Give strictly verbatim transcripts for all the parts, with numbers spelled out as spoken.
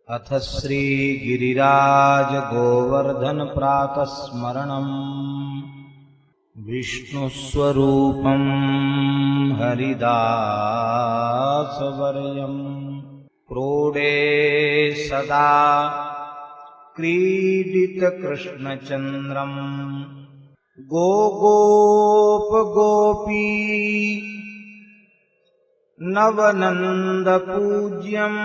अथ श्री गिरिराज गोवर्धन प्रातः स्मरणम्। विष्णुस्वरूपं हरिदासवर्यम् प्रोडे सदा क्रीडितकृष्णचन्द्रम् गोगोपगोपी नवनन्दपूज्यम्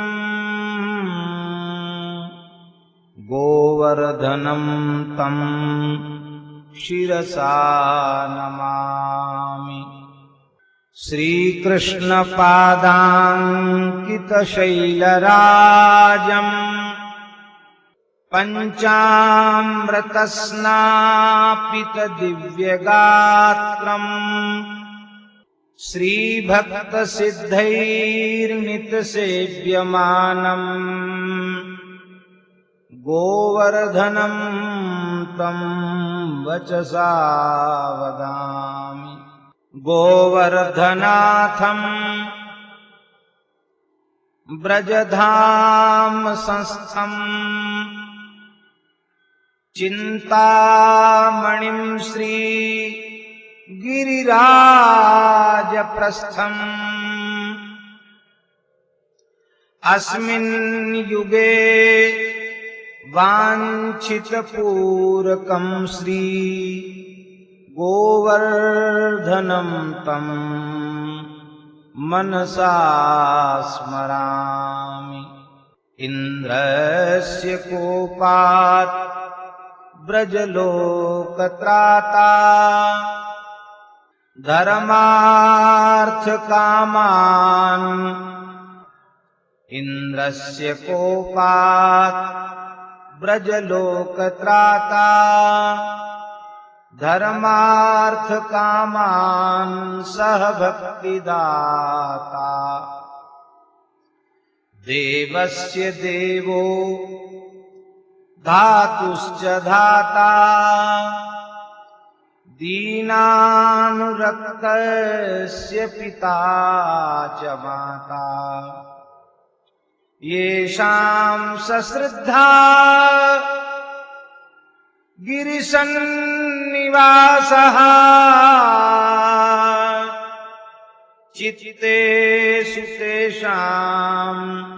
गोवर्धनं तं शिरसा नमामि। श्रीकृष्णपादाङ्कितशैलराजम् पञ्चामृतस्नापितदिव्यगात्रम् श्रीभक्तसिद्धैर्नितसेव्यमानम् गोवर्धनं तं वचसा वदामि। गोवर्धनाथं ब्रजधाम संस्थं चिन्तामणिं श्री गिरिराजप्रस्थम् अस्मिन् युगे वाञ्छितपूरकं श्री गोवर्धनं तं मनसा स्मरामि। इन्द्रस्य कोपात् ब्रजलोकत्राता धर्मार्थकामान् इन्द्रस्य कोपात् ब्रजलोकत्राता धर्मार्थकामान् सह भक्तिदाता देवस्य देवो धातुश्च धाता दीनानुरक्तस्य पिता च माता येषां सश्रद्धा गिरिसन्निवासः चित्तेषु तेषां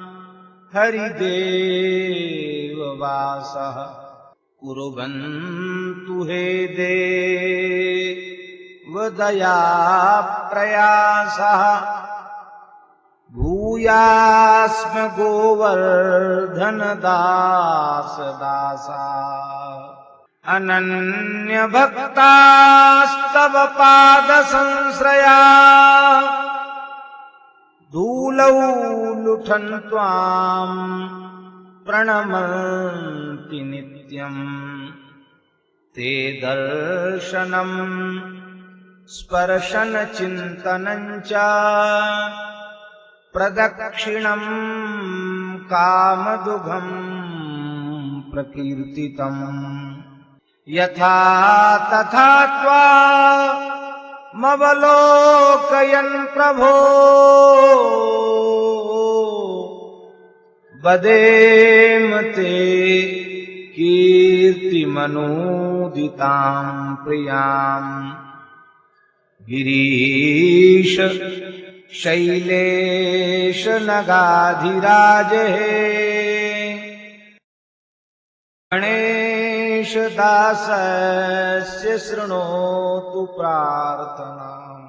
हरिदेववासः कुर्वन्तु हे देव दयाप्रयासः भूयास्म गोवर्धन दास दासा अनन्यभक्तास्तव पादसंश्रया धूलौ लुठन् त्वां प्रणमन्ति नित्यम् ते दर्शनं स्पर्शन चिन्तनं च प्रदक्षिणं कामदुघं प्रकीर्तितम् यथा तथा त्वामवलोकयन् प्रभो वदेम ते कीर्तिमनूदितां प्रियाम् गिरीश शैलेश नगाधिराज हे गणेश दासस्य शृणोतु प्रार्थनाम्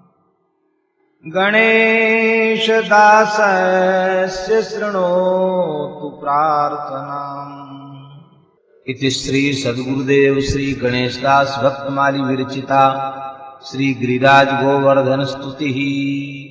गणेश दासस्य शृणोतु प्रार्थनाम्। इति श्री सद्गुरुदेव श्री गणेशदास भक्तमाली विरचिता श्री गिरिराज गोवर्धन स्तुतिः।